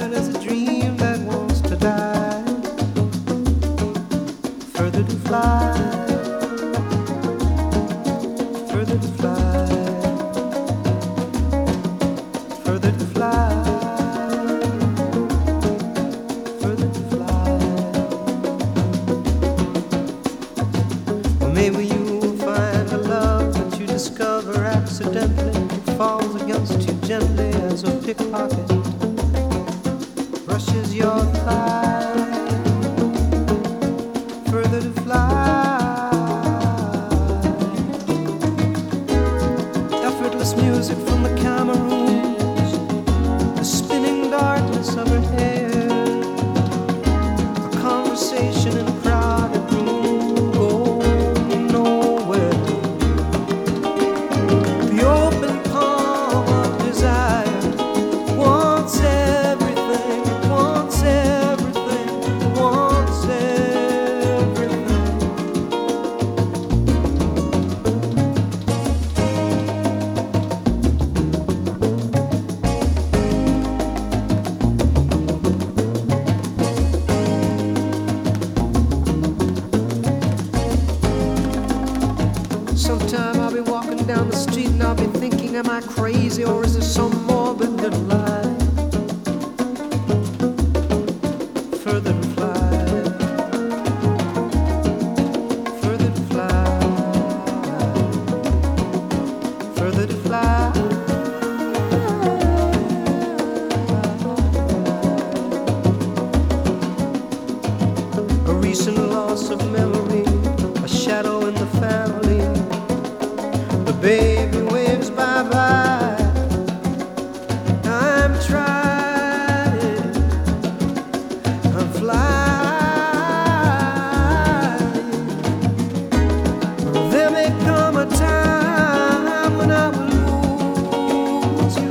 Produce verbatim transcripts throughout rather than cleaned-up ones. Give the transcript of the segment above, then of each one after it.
light as a dream that wants to die. Further to fly, further to fly, further to fly, further to fly. Or maybe you will find a love that you discover accidentally, falls against you gently as a pickpocket brushes your thigh. Further to fly, effortless music from the Cameroons, the spinning darkness of her hair, a conversation in a crowded room, go nowhere. The open palm of desire wants everything, wants everything, wants everything. Sometime I'll be walking down the street and I'll be thinking, am I crazy or is it some morbid little lie? Further to fly, further to fly, further to fly. A recent loss of memory, a shadow in the family. The baby waves bye-bye. I'm trying, I'm flying. There may come a time when I will lose you,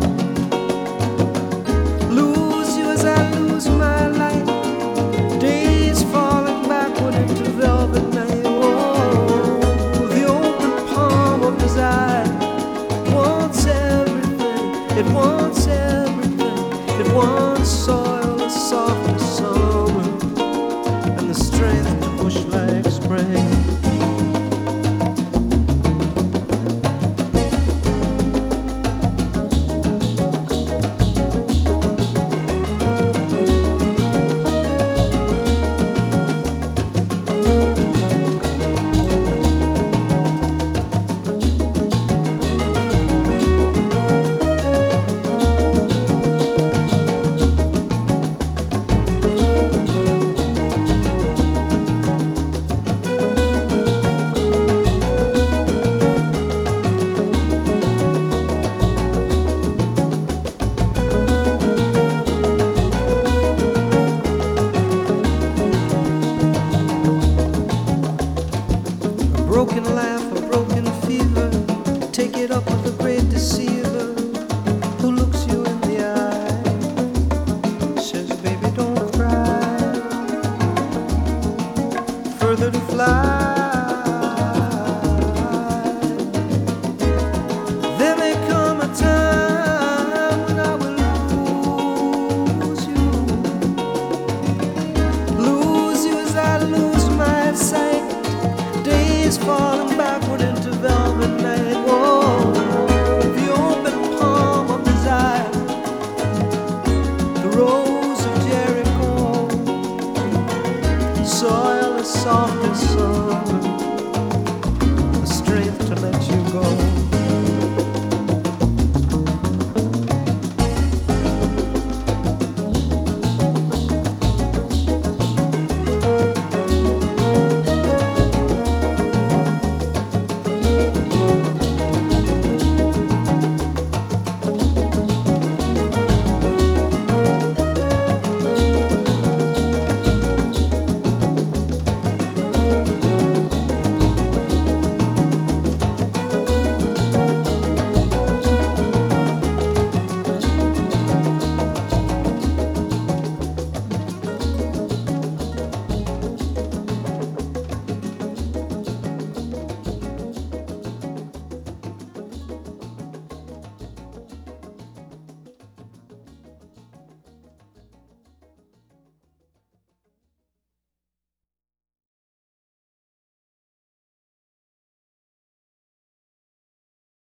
lose you as I lose my light. Days falling backward into velvet night. Oh, the open palm of desire wants everything. It wants everything. It wants soil, the softness